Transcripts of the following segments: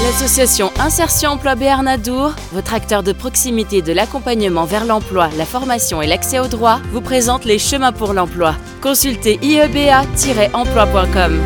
L'association Insertion Emploi Béarn Adour, votre acteur de proximité de l'accompagnement vers l'emploi, la formation et l'accès aux droits, vous présente les chemins pour l'emploi. Consultez ieba-emploi.com.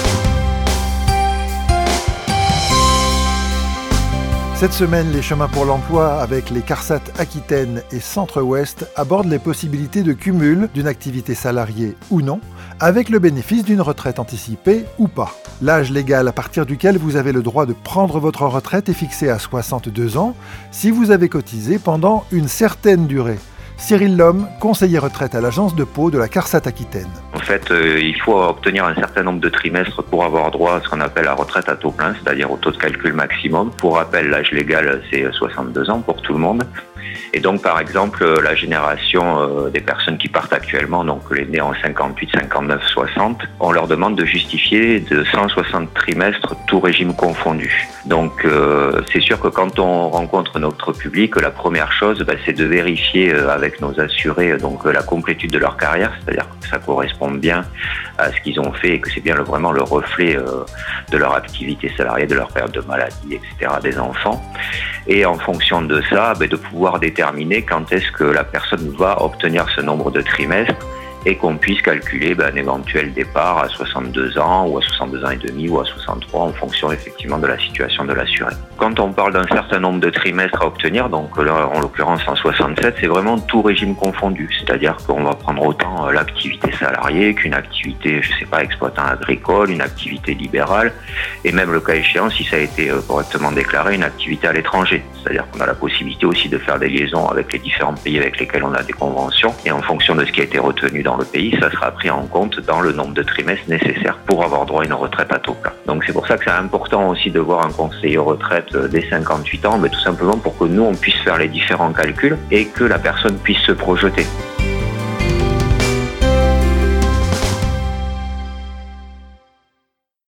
Cette semaine, les chemins pour l'emploi avec les CARSAT Aquitaine et Centre-Ouest abordent les possibilités de cumul d'une activité salariée ou non, avec le bénéfice d'une retraite anticipée ou pas. L'âge légal à partir duquel vous avez le droit de prendre votre retraite est fixé à 62 ans si vous avez cotisé pendant une certaine durée. Cyril Lhomme, conseiller retraite à l'agence de Pau de la CARSAT Aquitaine. En fait, il faut obtenir un certain nombre de trimestres pour avoir droit à ce qu'on appelle la retraite à taux plein, c'est-à-dire au taux de calcul maximum. Pour rappel, l'âge légal, c'est 62 ans pour tout le monde. Et donc, par exemple, la génération des personnes qui partent actuellement, donc les nés en 58, 59, 60, on leur demande de justifier de 160 trimestres, tout régime confondu. Donc, c'est sûr que quand on rencontre notre public, la première chose, c'est de vérifier avec nos assurés donc la complétude de leur carrière, c'est-à-dire que ça correspond bien à ce qu'ils ont fait et que c'est bien vraiment le reflet de leur activité salariée, de leur période de maladie, etc., des enfants. Et en fonction de ça, de pouvoir déterminer quand est-ce que la personne va obtenir ce nombre de trimestres et qu'on puisse calculer un éventuel départ à 62 ans ou à 62 ans et demi ou à 63 en fonction effectivement de la situation de l'assuré. Quand on parle d'un certain nombre de trimestres à obtenir, donc là en l'occurrence en 67, c'est vraiment tout régime confondu, c'est-à-dire qu'on va prendre autant l'activité salariée qu'une activité, exploitant agricole, une activité libérale et même le cas échéant, si ça a été correctement déclaré, une activité à l'étranger. C'est-à-dire qu'on a la possibilité aussi de faire des liaisons avec les différents pays avec lesquels on a des conventions et en fonction de ce qui a été retenu dans le pays, ça sera pris en compte dans le nombre de trimestres nécessaires pour avoir droit à une retraite à taux plein. Donc c'est pour ça que c'est important aussi de voir un conseiller retraite dès 58 ans, tout simplement pour que nous on puisse faire les différents calculs et que la personne puisse se projeter.